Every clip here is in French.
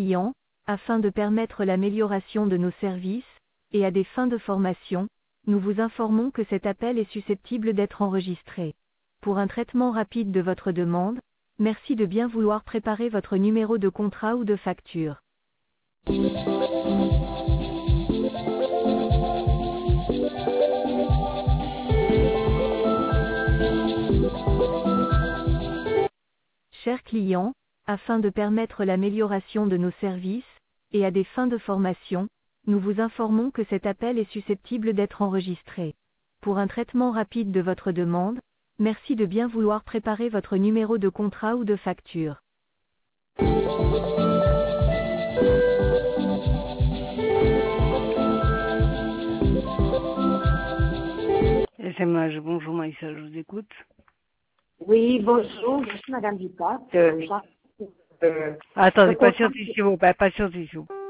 client, afin de permettre l'amélioration de nos services, et à des fins de formation, nous vous informons que cet appel est susceptible d'être enregistré. Pour un traitement rapide de votre demande, merci de bien vouloir préparer votre numéro de contrat ou de facture. Chers clients, afin de permettre l'amélioration de nos services, et à des fins de formation, nous vous informons que cet appel est susceptible d'être enregistré. Pour un traitement rapide de votre demande, merci de bien vouloir préparer votre numéro de contrat ou de facture. SMH, bonjour Maïssa, je vous écoute. Oui, bonjour, je suis Madame Dupat. Attendez, patientez s'il vous plaît, patientez s'il vous plaît.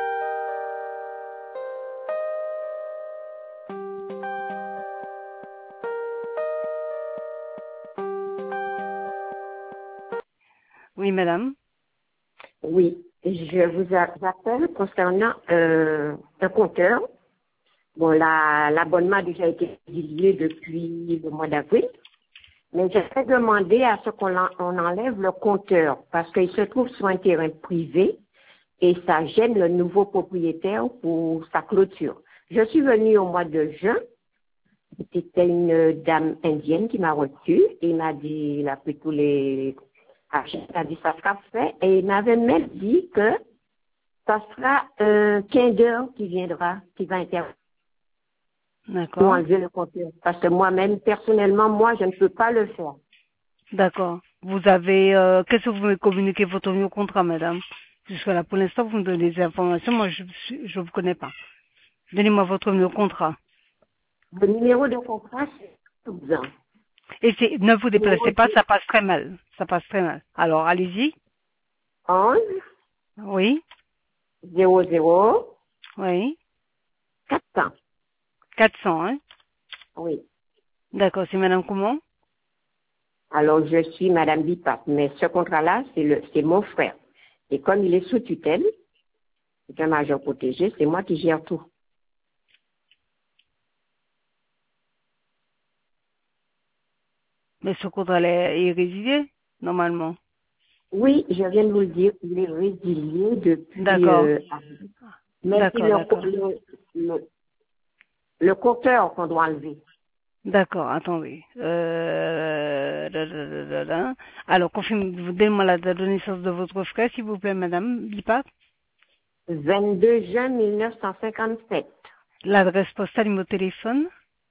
Oui, madame. Oui, je vous appelle concernant un compteur. Bon, l'abonnement a déjà été résilié depuis le mois d'avril. Mais j'aimerais demander à ce qu'on enlève le compteur parce qu'il se trouve sur un terrain privé et ça gêne le nouveau propriétaire pour sa clôture. Je suis venue au mois de juin. C'était une dame indienne qui m'a reçue et il m'a dit, il a pris tous les achats, il a dit ça sera fait et il m'avait même dit que ça sera un quindeur qui viendra, qui va intervenir. D'accord. Pour enlever le compteur. Parce que moi-même, personnellement, moi, je ne peux pas le faire. D'accord. Vous avez, qu'est-ce que vous me communiquez votre numéro de contrat, madame? Jusqu'à là, pour l'instant, vous me donnez des informations, moi, je vous connais pas. Donnez-moi votre numéro de contrat. Le numéro de contrat, c'est 12 ans. Et ne vous déplacez pas, ça passe très mal. Ça passe très mal. Alors, allez-y. 11 Oui. 00 Oui. 400. 400, hein? Oui. D'accord, c'est madame comment? Alors, je suis Madame Bipat, mais ce contrat-là, c'est mon frère. Et comme il est sous tutelle, c'est un major protégé, c'est moi qui gère tout. Mais ce contrat est résilié, normalement. Oui, je viens de vous le dire, il est résilié depuis D'accord. avril. Mais c'est D'accord. le compteur qu'on doit enlever. D'accord, attendez. Alors, donnez-moi la date de naissance de votre frère, s'il vous plaît, madame Bipat. 22 juin 1957. L'adresse postale, numéro de téléphone.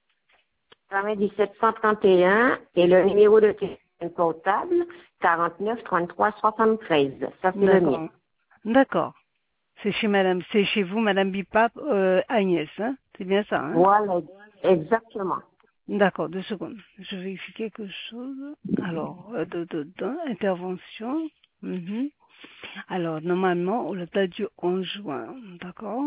1731 et le numéro de téléphone portable 49 33 73. Ça, c'est le mien. D'accord. C'est chez vous, madame Bipat, Agnès, hein? C'est bien ça, hein? Voilà, exactement. D'accord, 2 secondes. Je vérifie quelque chose. Alors, intervention. Alors, normalement, on l'a date du 11 juin. D'accord.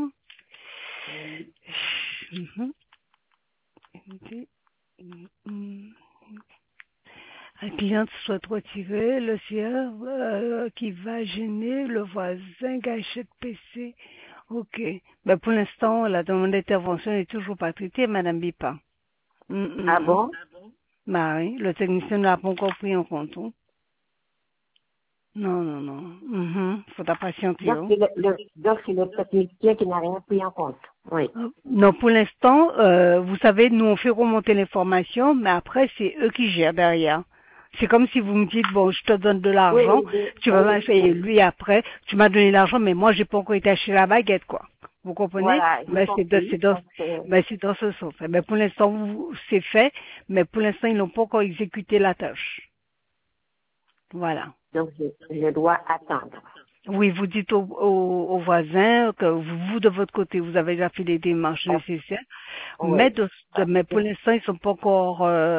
Un client souhaite retirer le sieur qui va gêner le voisin gâchette PC. Ok. Ben, pour l'instant, la demande d'intervention n'est toujours pas traitée, madame Bipa. Ah bon? Bah oui, le technicien ne l'a pas encore pris en compte. Hein. Non. Faudra patienter. Donc, c'est le technicien qui n'a rien pris en compte. Oui. Non, pour l'instant, vous savez, nous on fait remonter l'information, mais après c'est eux qui gèrent derrière. C'est comme si vous me dites, bon, je te donne de l'argent, tu vas m'acheter, lui après, tu m'as donné l'argent, mais moi j'ai pas encore été acheter la baguette, quoi. Vous comprenez? Voilà, c'est dans ce sens. Mais pour l'instant, c'est fait, mais pour l'instant, ils n'ont pas encore exécuté la tâche. Voilà. Donc, je dois attendre. Oui, vous dites aux voisins que vous, de votre côté, vous avez déjà fait les démarches nécessaires, mais pour l'instant, ils sont pas encore...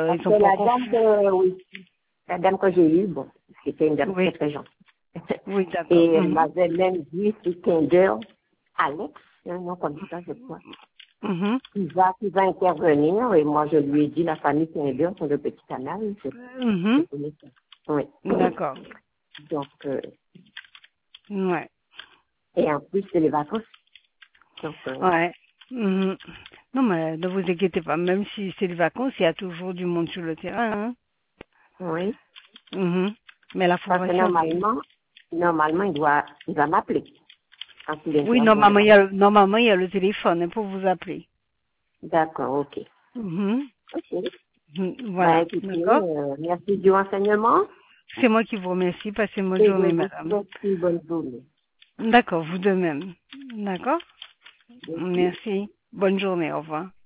La dame que j'ai eue, bon, c'était une dame très, très gentille. Oui, d'accord. Et elle m'avait même dit, c'est Kinder, Alex, un nom comme ça, je crois. Qui va intervenir, et moi, je lui ai dit, la famille Kinder, sur le petit canal, je connais ça. Oui. D'accord. Donc, ouais. Et en plus, c'est les vacances. Donc, Ouais. Mhm. Non, mais ne vous inquiétez pas, même si c'est les vacances, il y a toujours du monde sur le terrain. Hein. oui. Mhm. Mais la Parce que formation, normalement, il va m'appeler quand il oui, intervient là. normalement, il y a le téléphone hein, pour vous appeler. D'accord, ok. Mhm. Ok. Mhm. Ben, Voilà, écoutez, d'accord. merci du renseignement C'est moi qui vous remercie. Passez une bonne et je journée, vous madame. souhaite une bonne journée. D'accord, vous de même. D'accord. Merci. Merci. Bonne journée, au revoir.